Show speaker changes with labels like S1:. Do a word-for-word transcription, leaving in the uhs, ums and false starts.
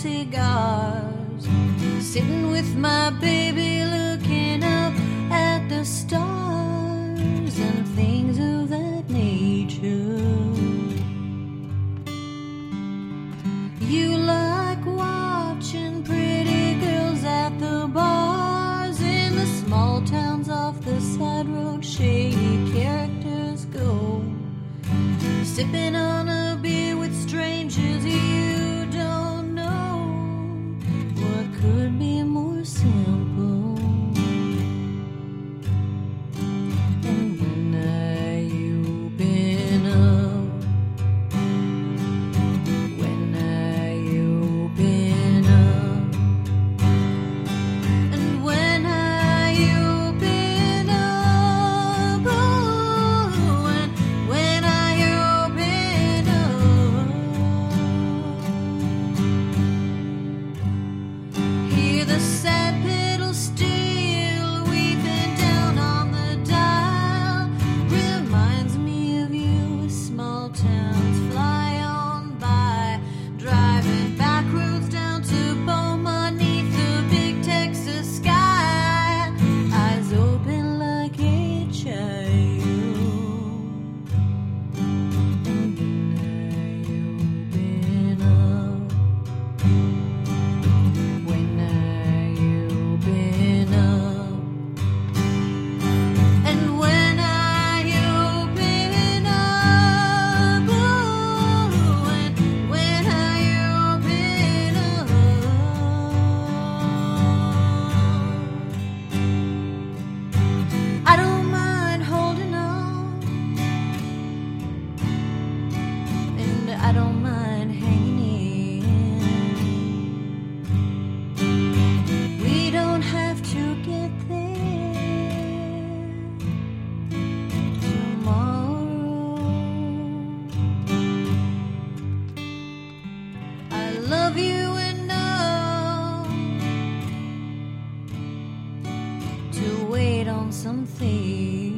S1: cigars, sitting with my baby looking up at the stars and things of that nature. You like watching pretty girls at the bars in the small towns off the side road, shady characters go, sipping on a beer with strangers you don't know. What could be more simple? And when I open up, when I open up, and when I open up, oh, and when I open up, hear the sad pedal steel weeping down on the dial. Reminds me of you as small towns fly on by, driving back roads down to Beaumont 'neath the big Texas sky, eyes open like a child. And when I open up, when I open up, and when I open up, oh, and when I open up, I don't mind holding on, and I don't mind hanging in. We don't have to get there tomorrow. I love you enough to wait on something.